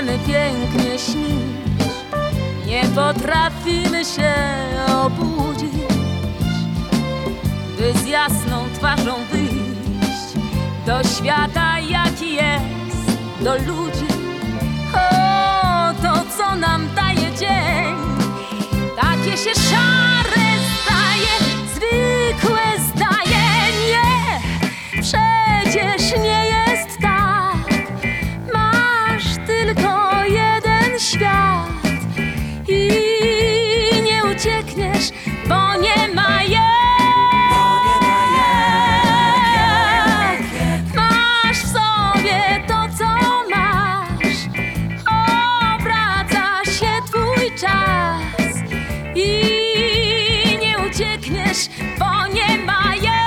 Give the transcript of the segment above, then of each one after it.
chcemy pięknie śnić, nie potrafimy się obudzić, by z jasną twarzą wyjść do świata, jaki jest, do ludzi. O, to co nam daje dzień, takie się szare zdaje, zwykłe zdaje. Nie, przecież nie jest tak. Masz tylko jeden świat i nie uciekniesz, bo nie ma jak. Masz w sobie to, co masz, obraca się twój czas i nie uciekniesz, bo nie ma jak.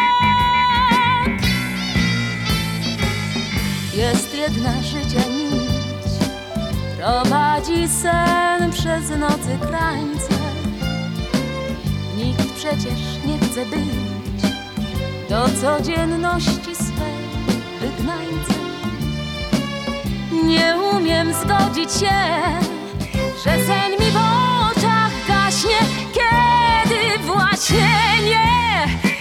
Jest jedna życia nić, prowadzi sen przez nocy krańce. Nikt przecież nie chce być do codzienności swej wygnańcem. Nie umiem zgodzić się, że sen mi w oczach gaśnie, kiedy właśnie nie